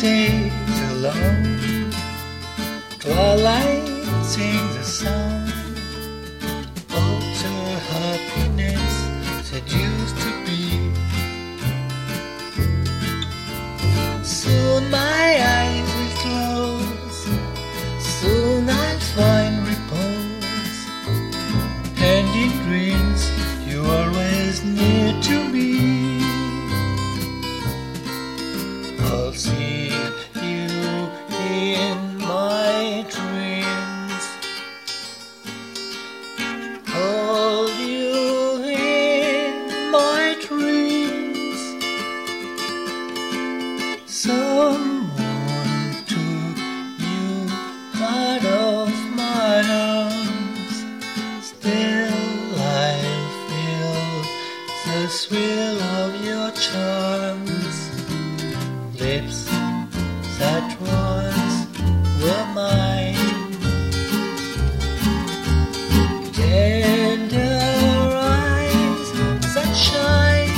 days alone, twilight sings a song. Alter happiness that used to be. Soon my eyes will close, soon I'll find repose, and in dreams you're always near to me. I'll see you in my dreams, hold you in my dreams. Someone took you out of my arms, still I feel the thrill of your charms. Lips that once were mine, tender eyes that shine,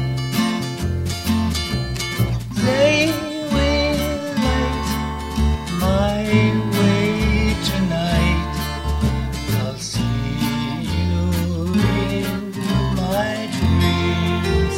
they will light my way tonight. I'll see you in my dreams.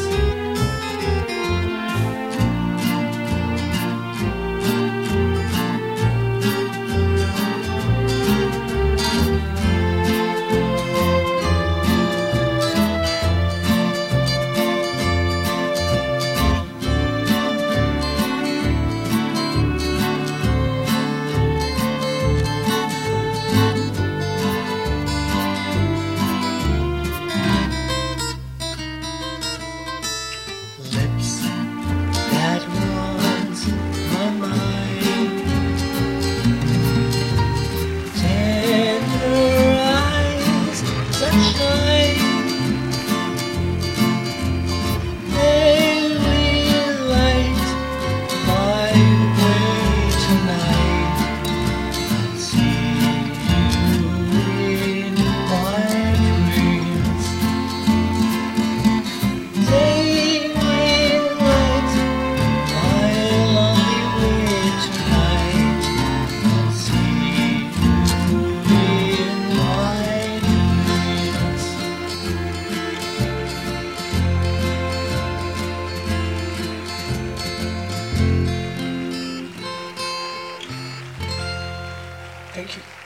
Lips that once were mine, tender eyes that shine, they will light my way tonight. I'll see you in my dreams. They will light my lonely way tonight. I'll see you in my dreams. Thank you.